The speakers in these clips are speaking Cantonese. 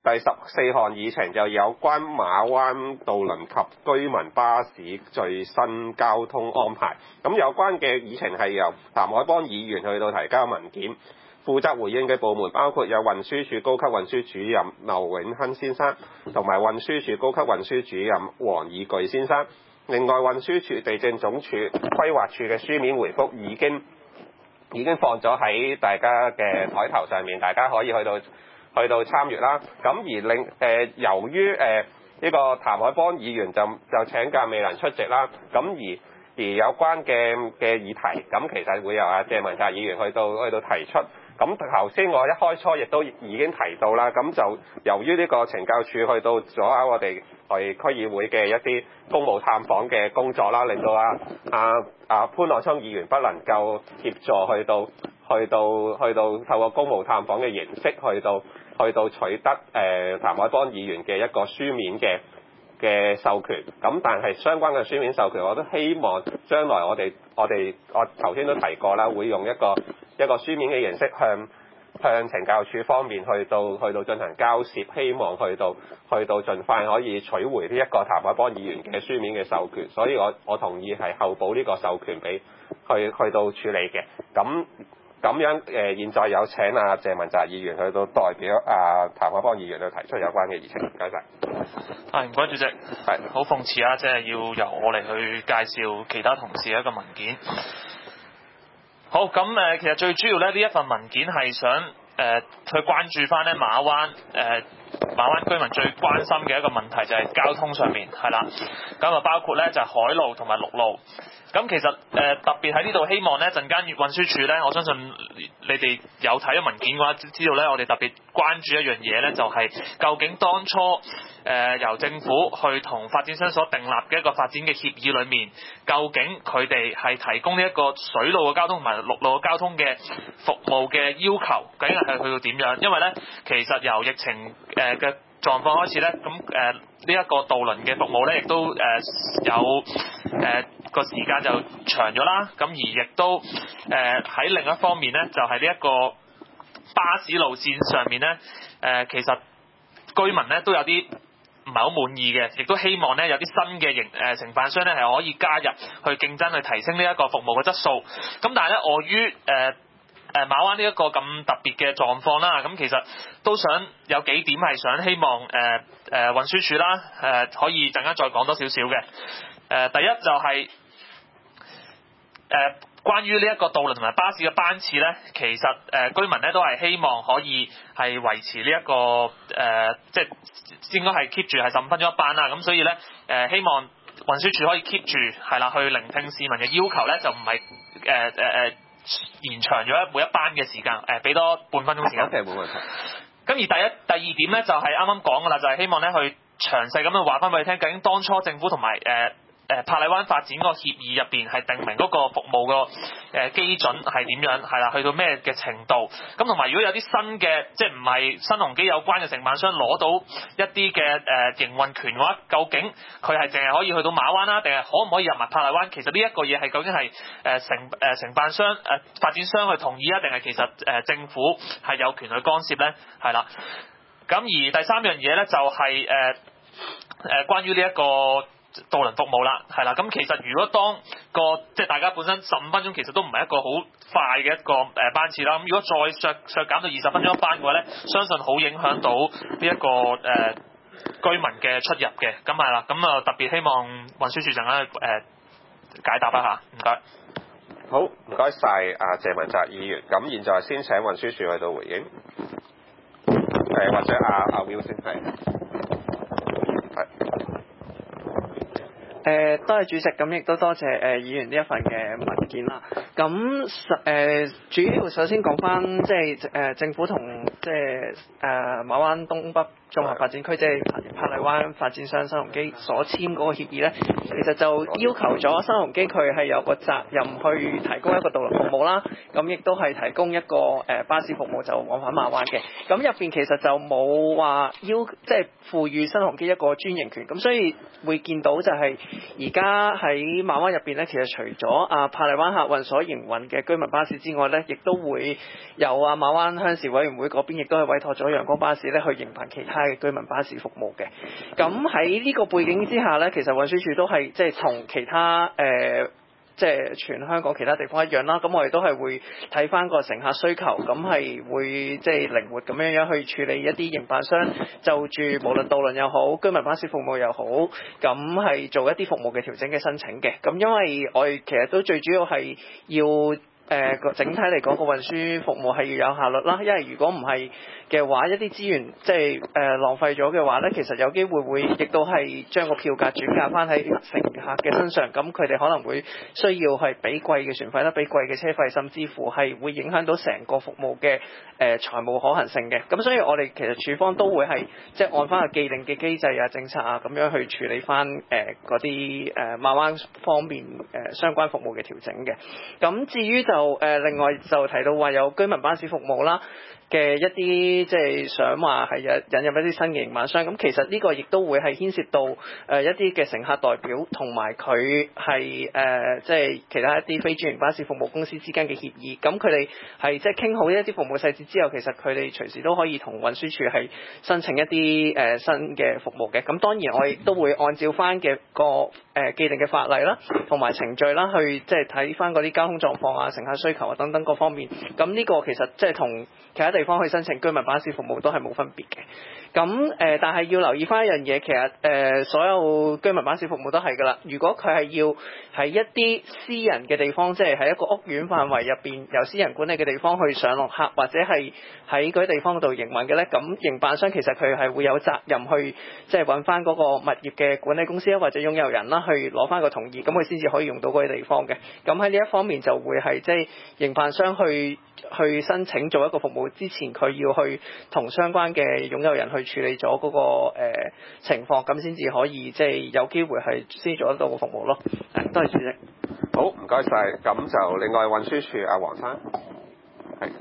第14項議程就有關馬灣渡輪及居民巴士最新交通安排。咁有關嘅議程係由譚凱邦議員去到提交文件，負責回應嘅部門包括有運輸署高級運輸主任劉永亨先生，同埋運輸署高級運輸主任黃以巨先生。另外，運輸署、地政總署、規劃署嘅書面回覆已經放咗喺大家嘅台頭上面，大家可以去到參閱啦。咁而由於呢個譚凱邦議員就請假未能出席啦，咁而有關嘅議題，咁其實會由謝文澤議員去到提出。咁頭先我一開初亦都已經提到啦，咁就由於呢個懲教署去到阻礙我哋區議會嘅一啲公務探訪嘅工作啦，令到潘樂聰議員不能夠協助去到透過公務探訪嘅形式去到取得譚凱邦議員嘅一個書面嘅授權。咁但係相關嘅書面授權，我都希望將來我頭先都提過啦，會用一個書面嘅形式向懲教署方面去到進行交涉，希望去到盡快可以取回呢一個譚凱邦議員嘅書面嘅授權。所以我同意係後補呢個授權俾去到處理嘅。咁樣現在有請謝文澤議員去到代表譚凱邦議員去提出有關嘅議程。唔該晒。 唔該主席。係好諷刺啊！即係要由我嚟去介紹其他同事嘅一個文件。好，咁其實最主要咧，呢一份文件係想去關注翻咧馬灣居民最關心嘅一個問題，就係交通上面係啦。咁啊包括咧就係海路同埋陸路。咁其實特別喺呢度希望咧陣間運輸署咧，我相信你哋有睇咗文件嘅話，知道咧我哋特別關注一樣嘢咧，就係究竟當初由政府去同發展商所訂立嘅一個發展嘅協議裏面，究竟佢哋係提供呢一個水路嘅交通同埋陸路嘅交通嘅服務嘅要求，究竟係去到點樣？因為咧其實由疫情嘅狀況開始咧，咁呢一個渡輪嘅服務咧，亦都有個時間就長咗啦。咁而亦都喺另一方面咧，就係呢一個巴士路線上面咧，其實居民咧都有啲唔係好滿意嘅，亦都希望咧有啲新嘅承辦商咧係可以加入去競爭，去提升呢一個服務嘅質素。咁但係咧，礙於馬灣呢一個咁特別嘅狀況啦，咁其實都想有幾點係想希望運輸署啦可以陣間再講多少少嘅。第一就係關於呢一個渡輪同埋巴士嘅班次咧，其實居民咧都係希望可以係維持呢一個即係應該係 keep 住係15分鐘一班啦。咁所以咧希望運輸署可以 keep 住係啦，去聆聽市民嘅要求咧，就唔係延長咗每一班嘅時間，俾多半分鐘時間。 OK， 冇問題。 咁而第二點咧，就係啱啱講噶啦，就係希望咧去詳細咁樣話翻俾你聽，究竟當初政府同埋珀麗灣發展嗰個協議入邊係定明嗰個服務個基準係點樣，係啦，去到咩嘅程度？咁同埋如果有啲新嘅，即係唔係新鴻基有關嘅承辦商攞到一啲嘅營運權嘅話，究竟佢係淨係可以去到馬灣啦，定係可唔可以入埋珀麗灣？其實呢一個嘢係究竟係承辦商發展商去同意啊，定係其實政府係有權去干涉咧？係啦。咁而第三樣嘢咧就係關於呢一個渡輪服務啦，係啦，咁其實如果當即係大家本身15分鐘其實都唔係一個好快嘅一個班次啦，咁如果再削減到20分鐘一班嘅話咧，相信好影響到呢一個居民嘅出入嘅，咁係啦，咁啊特別希望運輸署陣間解答一下，唔該。 好，唔該晒謝文澤議員，咁現在先請運輸署去到回應，或者阿 Will 先係。 多謝主席，咁亦都多謝議員呢一份嘅文件啦。咁主要首先講翻即係政府同即係馬灣東北綜合發展區即係珀麗灣發展商新鴻基所簽嗰個協議咧，其實就要求咗新鴻基佢係有個責任去提供一個渡輪服務啦，咁亦都係提供一個巴士服務就往返馬灣嘅。咁入邊其實就冇話即係賦予新鴻基一個專營權，咁所以會見到就係而家喺馬灣入邊咧，其實除咗珀麗灣客運所營運嘅居民巴士之外咧，亦都會有馬灣鄉事委員會嗰邊亦都係委託咗陽光巴士咧去營辦其他他嘅居民巴士服務嘅。咁喺呢個背景之下咧，其實運輸署都係即係同其他即係全香港其他地方一樣啦，咁我哋都係會睇翻個乘客需求，咁係會即係靈活咁樣去處理一啲營辦商就住無論渡輪又好，居民巴士服務又好，咁係做一啲服務嘅調整嘅申請嘅。咁因為我哋其實都最主要係要整體嚟講個運輸服務係要有效率啦，因為如果唔係嘅話，一啲資源即係浪費咗嘅話咧，其實有機會亦都係將個票價轉嫁翻喺乘客嘅身上，咁佢哋可能會需要係俾貴嘅船費啦，俾貴嘅車費，甚至乎係會影響到成個服務嘅財務可行性嘅。咁所以我哋其實處方都會係即係按翻個既定嘅機制啊、政策啊咁樣去處理翻嗰啲馬灣方面相關服務嘅調整嘅。咁至於另外就提到話有居民巴士服務啦嘅一啲即係想話係引入一啲新嘅營辦商，咁其實呢個亦都會係牽涉到一啲嘅乘客代表同埋佢係即係其他一啲非專營巴士服務公司之間嘅協議，咁佢哋係即係傾好一啲服務細節之後，其實佢哋隨時都可以同運輸署係申請一啲新嘅服務嘅。咁當然我亦都會按照翻嘅個既定嘅法例啦，同埋程序啦，去即係睇翻嗰啲交通狀況啊、乘客需求啊等等各方面。咁呢個其實即係同其他地方去申請居民巴士服務都係冇分別嘅。咁但係要留意翻一樣嘢，其實所有居民巴士服務都係㗎啦。如果佢係要喺一啲私人嘅地方，即係喺一個屋苑範圍入邊由私人管理嘅地方去上落客，或者係喺嗰啲地方度營運嘅咧，咁營辦商其實佢係會有責任去即係揾翻嗰個物業嘅管理公司啊，或者擁有人啦，去攞翻個同意，咁佢先至可以用到嗰啲地方嘅。咁喺呢一方面就會係即係營辦商去申請做一個服務之前，佢要去同相關嘅擁有人去處理咗嗰個情況，咁先至可以即係有機會係先做得到個服務咯。多謝主席。 好，唔該晒。咁就另外運輸署阿黃生，係。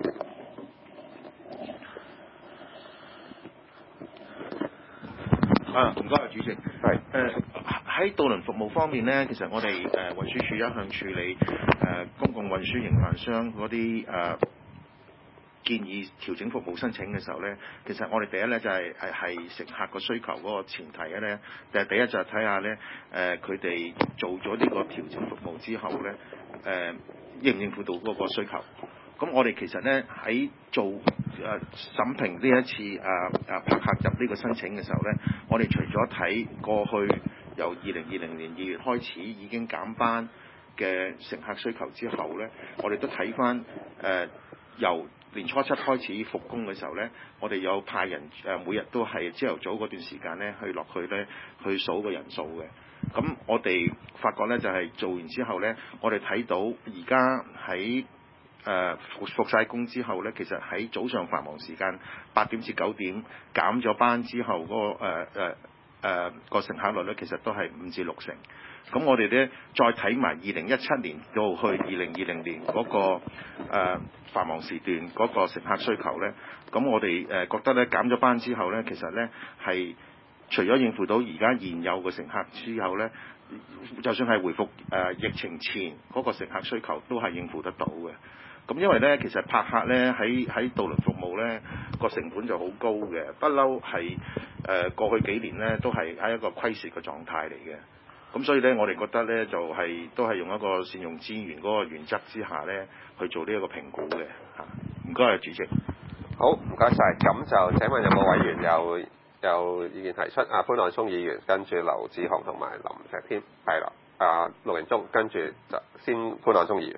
唔該，主席。係。喺渡輪服務方面呢，其實我哋運輸署一向處理公共運輸營辦商嗰啲建議調整服務申請嘅時候呢，其實我哋第一呢就係乘客個需求嗰個前提嘅呢，就係第一就係睇下呢佢哋做咗呢個調整服務之後呢，應唔應付到嗰個需求。咁我哋其實呢喺做審評呢一次泊客入呢個申請嘅時候呢，我哋除咗睇過去由2020年2月開始已經減班嘅乘客需求之後呢，我哋都睇翻由年初7開始復工嘅時候呢，我哋有派人每日都係朝頭早嗰段時間呢去落去呢去數個人數嘅。咁我哋發覺呢，就係做完之後呢，我哋睇到而家喺復晒工之後呢，其實喺早上繁忙時間8點至9點減咗班之後嗰個乘客率呢，其實都係5至6成。咁我哋呢，再睇埋2017年到去2020年嗰個繁忙時段嗰個乘客需求呢，咁我哋覺得呢，減咗班之後呢，其實呢係除咗應付到而家現有嘅乘客之後呢，就算係回復疫情前嗰個乘客需求都係應付得到嘅。咁因為呢，其實泊客呢喺渡輪服務呢個成本就好高嘅，不嬲係過去幾年呢都係喺一個虧蝕嘅狀態嚟嘅。咁所以呢，我哋覺得呢就都係用一個善用資源嗰個原則之下呢去做呢一個評估嘅嚇。唔該，主席。 好，唔該晒。咁就請問有冇委員有意見提出？潘愛聰議員，跟住劉志雄同埋林石添，係啦。陸榮忠，跟住就先潘愛聰議員。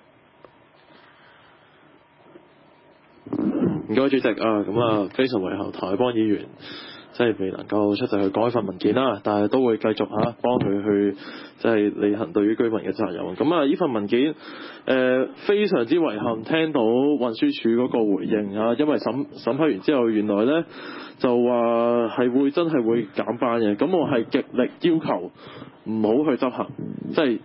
唔該，主席非常遺憾，譚凱邦議員即係未能夠出席去改份文件啦，但係都會繼續幫佢去即係履行對於居民嘅責任。呢份文件非常之遺憾聽到運輸署嗰個回應因為審批完之後，原來呢就話係真係會減班嘅。咁我係極力要求唔好去執行，即係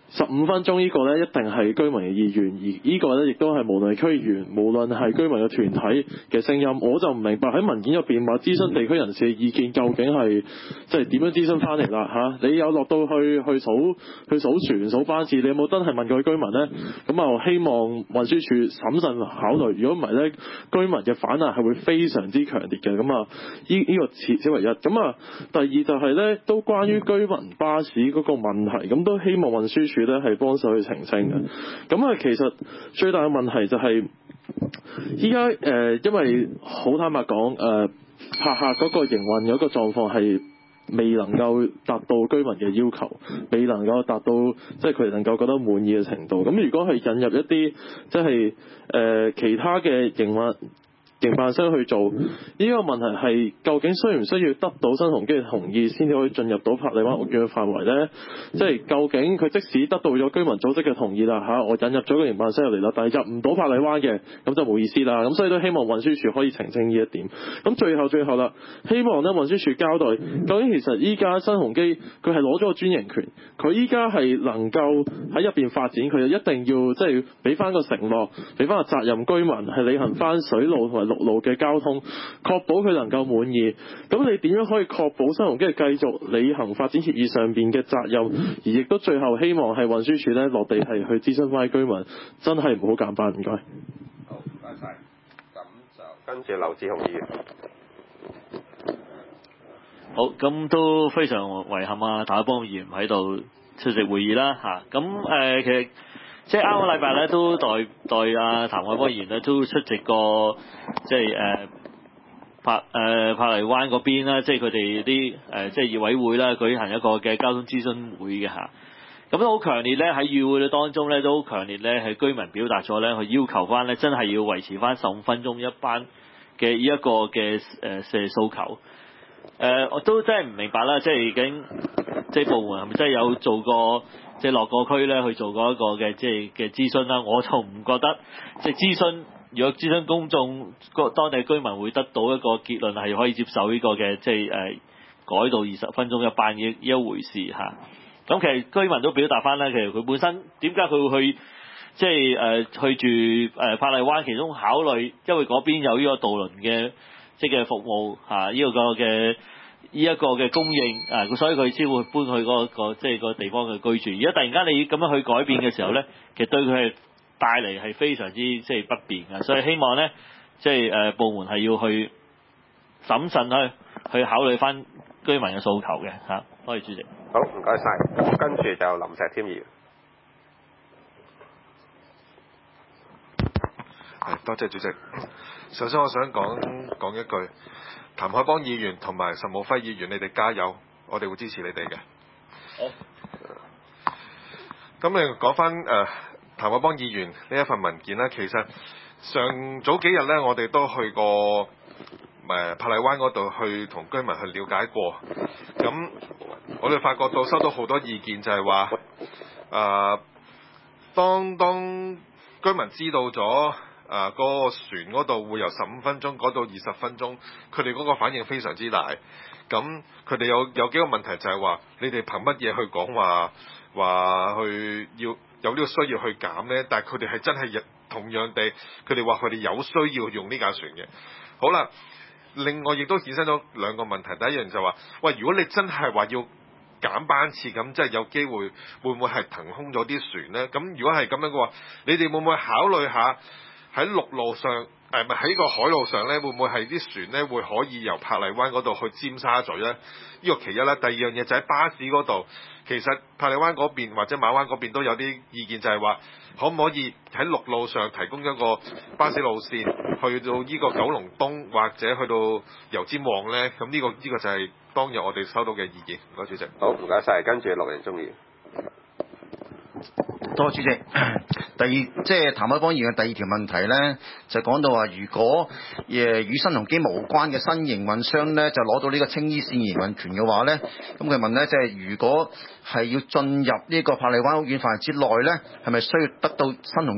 15分鐘呢個咧一定係居民嘅意願，而呢個咧亦都係無論係區議員，無論係居民嘅團體嘅聲音。我就唔明白喺文件入邊話諮詢地區人士嘅意見究竟係即係點樣諮詢翻嚟啦嚇？你有落到去數船數班次，你有冇真係問過居民呢？咁啊希望運輸署審慎考慮。如果唔係咧，居民嘅反彈係會非常之強烈嘅。咁啊呢個此為一。咁啊第二就係咧都關於居民巴士嗰個問題，咁都希望運輸署咧係幫手去澄清嘅。咁啊其實最大嘅問題就係依家因為好坦白講泊客嗰個營運嗰個狀況係未能夠達到居民嘅要求，未能夠達到即係佢哋能夠覺得滿意嘅程度。咁如果係引入一啲即係其他嘅營辦商去做，呢個問題係究竟需唔需要得到新鴻基嘅同意先至可以進入到珀麗灣屋苑嘅範圍呢？即係究竟佢即使得到咗居民組織嘅同意啦我引入咗個營辦商入嚟啦，但係入唔到珀麗灣嘅，咁就冇意思啦。咁所以都希望運輸署可以澄清呢一點。咁最後啦，希望咧運輸署交代究竟其實依家新鴻基佢係攞咗個專營權，佢依家係能夠喺入邊發展，佢就一定要即係俾翻個承諾，俾翻個責任居民係履行翻水路同埋陸路嘅交通，確保佢能夠滿意。咁你點樣可以確保新鴻基繼續履行發展協議上邊嘅責任，而亦都最後希望係運輸署咧落地係去諮詢翻居民，真係唔好減班，唔該。 好，唔該晒。咁就跟住劉志雄議員。 好，咁都非常遺憾啊，譚凱邦議員唔喺度出席會議啦嚇。咁其實即係啱個禮拜咧，都代譚凱邦議員咧都出席過即係珀麗灣嗰邊啦，即係佢哋啲即係業委會啦舉行一個嘅交通諮詢會嘅嚇。咁都好強烈咧喺議會當中咧都好強烈咧係居民表達咗咧，佢要求翻咧真係要維持翻15分鐘一班嘅呢一個嘅訴求。我都真係唔明白啦，即係已經即係部門係咪真係有做過即係落過區咧去做過一個嘅即係嘅諮詢啦？我就唔覺得即係諮詢，如果諮詢公眾當地居民會得到一個結論係可以接受呢個嘅即係改到20分鐘一班嘅一回事嚇。咁其實居民都表達翻咧，其實佢本身點解佢會去即係去住珀麗灣，其中考慮因為嗰邊有呢個渡輪嘅即係服務嚇，呢個嘅供應所以佢先會搬去嗰個即係個地方去居住。而家突然間你咁樣去改變嘅時候咧，其實對佢係帶嚟係非常之即係不便嘅。所以希望咧即係部門係要去審慎去考慮翻居民嘅訴求嘅嚇。多謝主席。 好，唔該晒。跟住就林石添議員。 多謝主席。首先我想講一句，譚凱邦議員同埋岑敖暉議員，你哋加油，我哋會支持你哋嘅。好。咁你講翻譚凱邦議員呢一份文件咧，其實早幾日咧，我哋都去過珀麗灣嗰度去同居民去了解過。咁我哋發覺到收到好多意見，就係話當居民知道咗嗰個船嗰度會由15分鐘改到20分鐘，佢哋嗰個反應非常之大。咁佢哋有幾個問題就係話，你哋憑乜嘢去講話去要有呢個需要去減呢？但係佢哋係真係同樣地，佢哋話佢哋有需要用呢架船嘅。好啦，另外亦都衍生咗兩個問題。第一樣就話，喂，如果你真係話要減班次，咁即係有機會會唔會係騰空咗啲船呢？咁如果係咁樣嘅話，你哋會唔會考慮下喺陸路上喺個海路上咧，會唔會係啲船咧會可以由珀麗灣嗰度去尖沙咀咧？呢個其一啦。第二樣嘢就喺巴士嗰度，其實珀麗灣嗰邊或者馬灣嗰邊都有啲意見，就係話可唔可以喺陸路上提供一個巴士路線去到呢個九龍東或者去到油尖旺咧？咁呢個就係當日我哋收到嘅意見。唔該主席。 好，唔該晒。跟住陸仁忠議員。 多謝主席。即係譚凱邦議員嘅第二條問題呢，就講到話，如果與新鴻基無關嘅新營運商呢，就攞到呢個青衣線營運權嘅話呢，咁佢問呢，即係如果係要進入呢個珀麗灣屋苑範圍之內呢，係咪需要得到新鴻基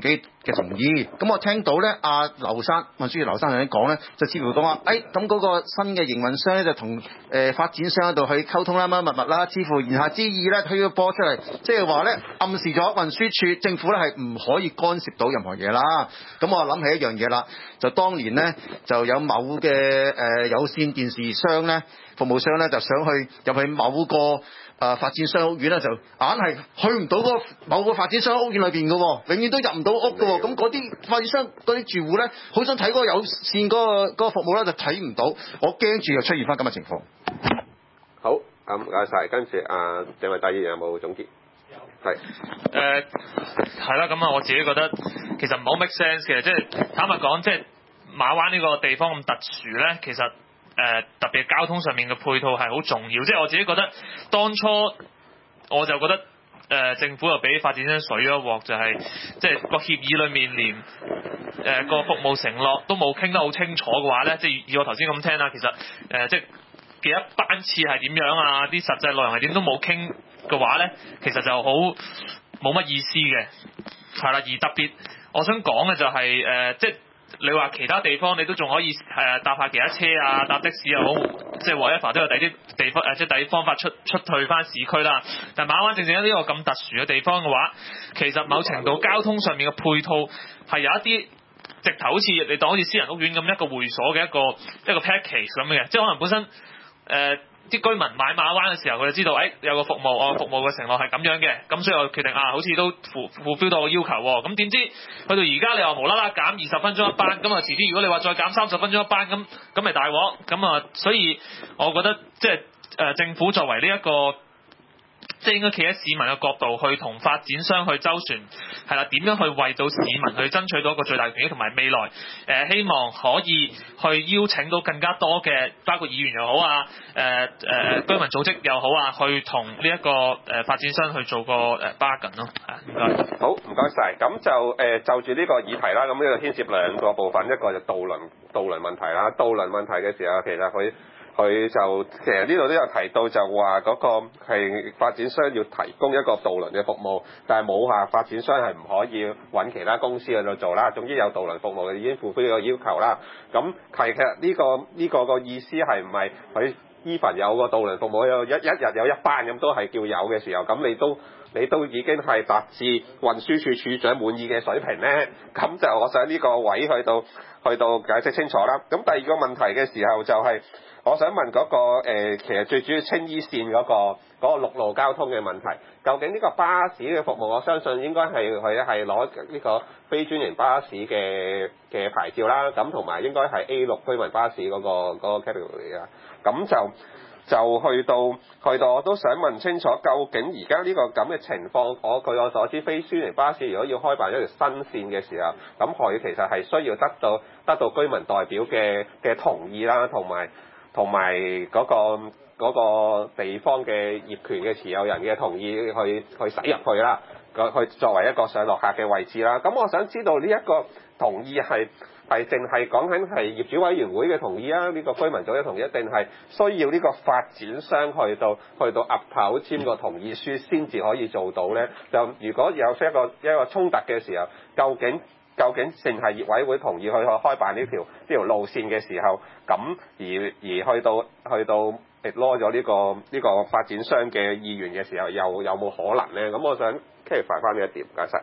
嘅同意。咁我聽到咧，運輸署劉生頭先講咧，就似乎講話，咁嗰個新嘅營運商咧就同發展商嗰度去溝通啦，乜乜啦，似乎言下之意咧，佢要播出嚟，即係話咧暗示咗運輸署政府咧係唔可以干涉到任何嘢啦。咁我諗起一樣嘢啦，就當年咧就有某嘅有線電視商咧服務商咧就想入去某個發展商屋苑咧，就硬係去唔到嗰某個發展商屋苑裏邊嘅喎，永遠都入唔到屋嘅喎。咁嗰啲發展商嗰啲住戶咧，好想睇嗰個有線嗰個服務咧，就睇唔到。我驚住又出現翻咁嘅情況。 好，咁唔該晒。跟住鄭偉達議員有冇總結？係係啦，咁我自己覺得其實唔好 make sense 嘅，即係坦白講，即係馬灣呢個地方咁特殊咧，其實特別交通上面嘅配套係好重要。即係我自己覺得當初我就覺得政府又俾發展商水咗一鑊，就係即係個協議裏面連個服務承諾都冇傾得好清楚嘅話咧，即係以我頭先咁聽啦，其實即係幾多班次係點樣啊，啲實際內容係點都冇傾嘅話咧，其實就好冇乜意思嘅，係啦。而特別我想講嘅就係即係你話其他地方你都仲可以搭下其他車啊，搭的士又好，即係 whatever 都有第啲地方即係第啲方法出退翻市區啦。但馬灣正正喺呢個咁特殊嘅地方嘅話，其實某程度交通上面嘅配套係有一啲直頭好似你當好似私人屋苑咁一個會所嘅一個 package 咁嘅，即係可能本身啲居民買馬灣嘅時候，佢就知道，有個服務，我服務嘅承諾係咁樣嘅，咁所以我決定好似都fulfill到我要求喎。咁點知去到而家你話無啦啦減20分鐘一班，咁遲啲如果你話再減30分鐘一班，咁咪大鑊。咁所以我覺得即係政府作為呢一個，即係應該企喺市民嘅角度去同發展商去周旋，係啦，點樣去為到市民去爭取到一個最大權益，同埋未來希望可以去邀請到更加多嘅，包括議員又好啊，居民組織又好啊，去同呢一個發展商去做個bargain 咯。唔該。 好，唔該晒。咁就住呢個議題啦，咁呢個牽涉兩個部分，一個就渡輪問題啦。渡輪問題嘅時候，其實佢就其實呢度都有提到，就話嗰個係發展商要提供一個渡輪嘅服務，但係冇話發展商係唔可以揾其他公司去度做啦。總之有渡輪服務嘅已經符合呢個要求啦。咁其實呢個個意思係唔係佢even有個渡輪服務有一日有一班咁都係叫有嘅時候，咁你都已經係達至運輸署署長滿意嘅水平咧？咁就我想呢個位去到解釋清楚啦。咁第二個問題嘅時候就係，我想問嗰個其實最主要青衣線嗰個陸路交通嘅問題，究竟呢個巴士嘅服務，我相信應該係攞呢個非專營巴士嘅牌照啦，咁同埋應該係 A6 居民巴士嗰個 category 啦。咁就去到我都想問清楚，究竟而家呢個咁嘅情況，據我所知，非專營巴士如果要開辦一條新線嘅時候，咁佢其實係需要得到居民代表嘅同意啦，同埋嗰個地方嘅業權嘅持有人嘅同意去駛入去啦，去作為一個上落客嘅位置啦。咁我想知道呢一個同意係淨係講緊係業主委員會嘅同意啊？呢個居民組嘅同意，定係需要呢個發展商去到岌頭簽個同意書先至可以做到咧？就如果有一個衝突嘅時候，究竟淨係業委會同意去開辦呢條路線嘅時候，咁而去到攞咗呢個發展商嘅意願嘅時候，又有冇可能咧？咁我想 clarify 翻呢一點，唔該晒。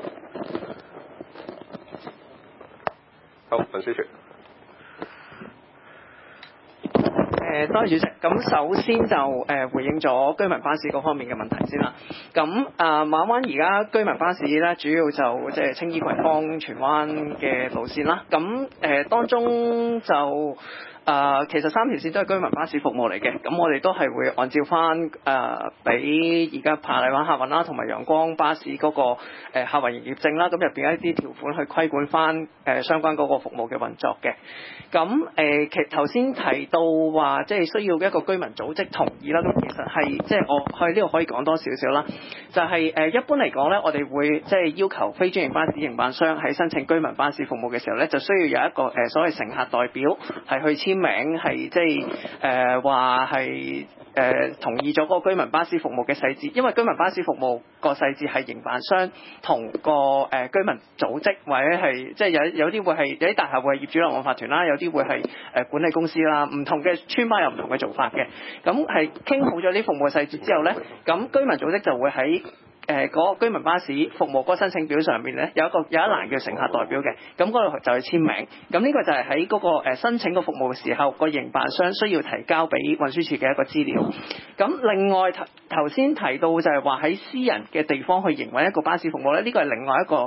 好，運輸署。 多謝主席。咁首先就回應咗居民巴士嗰方面嘅問題先啦。咁馬灣而家居民巴士咧，主要就即係青衣葵芳荃灣嘅路線啦。咁當中就其實3條線都係居民巴士服務嚟嘅，咁我哋都係會按照翻俾而家珀麗灣客運啦，同埋陽光巴士嗰個客運營業證啦，咁入邊一啲條款去規管翻相關嗰個服務嘅運作嘅。咁其實頭先提到話即係需要一個居民組織同意啦，咁其實係即係我喺呢度可以講多少少啦，就係一般嚟講咧，我哋會即係要求非專營巴士營辦商喺申請居民巴士服務嘅時候咧，就需要有一個所謂乘客代表係去簽名，係即係話係同意咗嗰個居民巴士服務嘅細節，因為居民巴士服務個細節係營辦商同個居民組織或者係即係有啲會係有啲大廈會係業主立案法團啦，有啲會係管理公司啦，唔同嘅村巴有唔同嘅做法嘅。咁係傾好咗啲服務細節之後咧，咁居民組織就會喺嗰個居民巴士服務嗰個申請表上面咧有一欄叫乘客代表嘅，咁嗰度就去簽名。咁呢個就係喺嗰個申請個服務嘅時候，個營辦商需要提交俾運輸署嘅一個資料。咁另外頭先提到就係話喺私人嘅地方去營運一個巴士服務咧，呢個係另外一個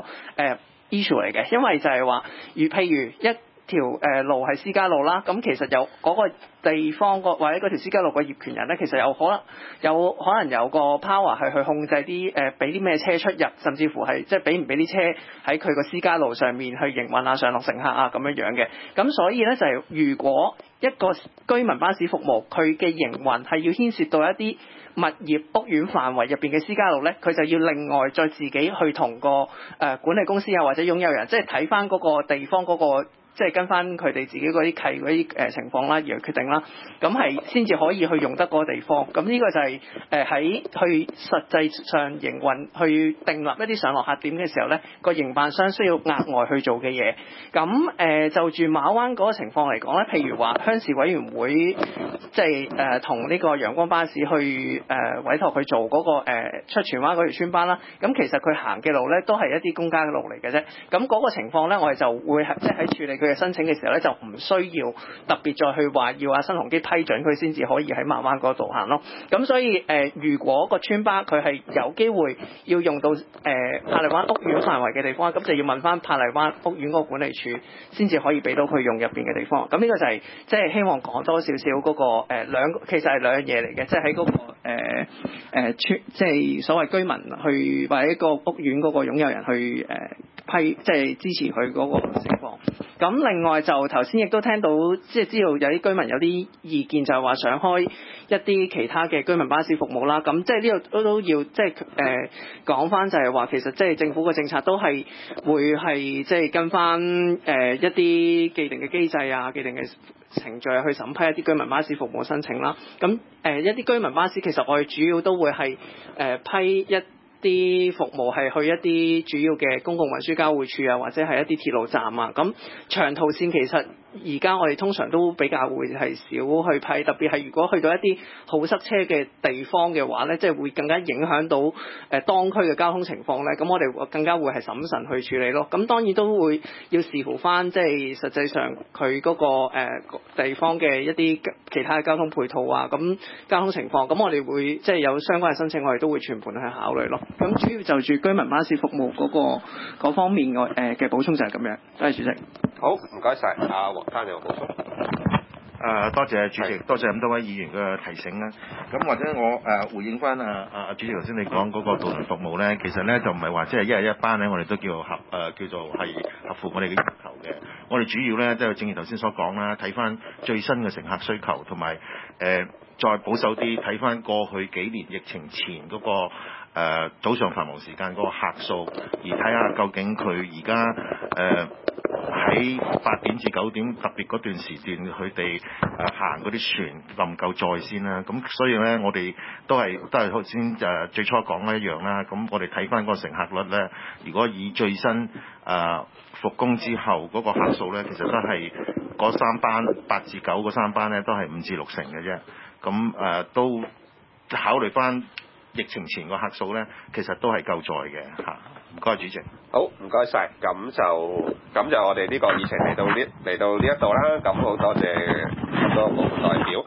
issue 嚟嘅，因為就係話譬如一條路係私家路啦，咁其實有嗰個地方或者嗰條私家路個業權人咧，其實有可能有個 power 係去控制啲俾啲咩車出入，甚至乎係即係俾唔俾啲車喺佢個私家路上面去營運啊、上落乘客啊咁樣樣嘅。咁所以咧就係如果一個居民巴士服務佢嘅營運係要牽涉到一啲物業屋苑範圍入邊嘅私家路咧，佢就要另外再自己去同個管理公司啊或者擁有人，即係睇翻嗰個地方嗰個。即係跟翻佢哋自己嗰啲契嗰啲情況啦，而去決定啦，咁係先至可以去用得嗰個地方。咁呢個就係喺去實際上營運去訂立一啲上落客點嘅時候咧，個營辦商需要額外去做嘅嘢。咁就住馬灣嗰個情況嚟講咧，譬如話鄉事委員會即係同呢個陽光巴士去委託佢做嗰個出荃灣嗰條村巴啦。咁其實佢行嘅路咧都係一啲公家嘅路嚟嘅啫。咁嗰個情況咧，我哋就會即係喺處理佢嘅申請嘅時候咧，就唔需要特別再去話要新鴻基批准佢先至可以喺馬灣嗰度行咯。咁所以如果個村巴佢係有機會要用到珀麗灣屋苑範圍嘅地方，咁就要問翻珀麗灣屋苑嗰個管理處先至可以俾到佢用入邊嘅地方。咁呢個就係即係希望講多少少嗰個其實係兩樣嘢嚟嘅，即係喺嗰個即係所謂居民去或者一個屋苑嗰個擁有人去即係支持佢嗰個情況。咁另外就頭先亦都聽到，即係知道有啲居民有啲意見，就係話想開一啲其他嘅居民巴士服務啦。咁即係呢度都要即係講翻，就係話其實即係政府嘅政策都係會係即係跟翻一啲既定嘅機制啊、既定嘅程序去審批一啲居民巴士服務申請啦。咁一啲居民巴士其實我哋主要都會係批一啲服務係去一啲主要嘅公共運輸交匯處啊，或者係一啲鐵路站啊。咁長途線其實而家我哋通常都比較會係少去批，特別係如果去到一啲好塞車嘅地方嘅話咧，即係會更加影響到當區嘅交通情況咧。咁我哋更加會係審慎去處理咯。咁當然都會要視乎翻即係實際上佢嗰個地方嘅一啲其他嘅交通配套啊，咁交通情況，咁我哋會即係有相關嘅申請，我哋都會全盤去考慮咯。咁主要就住居民巴士服務嗰方面嘅補充就係咁樣。多謝主席。 好，唔該晒。阿黃生有冇補充？ 多謝主席，多謝咁多位議員嘅提醒啦。咁或者我回應翻主席頭先你講嗰個渡輪服務咧，其實咧就唔係話即係一日一班咧，我哋都叫做係合乎我哋嘅要求嘅。我哋主要咧都係正如頭先所講啦，睇翻最新嘅乘客需求，同埋再保守啲睇翻過去幾年疫情前嗰個早上繁忙時間嗰個客數，而睇下究竟佢而家喺8點至9點特別嗰段時段，佢哋行嗰啲船夠唔夠載先啦。咁所以咧，我哋都係頭先最初講嘅一樣啦。咁我哋睇翻個乘客率咧，如果以最新復工之後嗰個客數咧，其實都係嗰3班8至9嗰3班咧，都係5至6成嘅啫。咁都考慮翻疫情前個客數咧，其實都係夠載嘅嚇。唔該，主席。 好，唔該晒。咁就我哋呢個議程嚟到呢一度啦。咁好多謝咁多部分代表。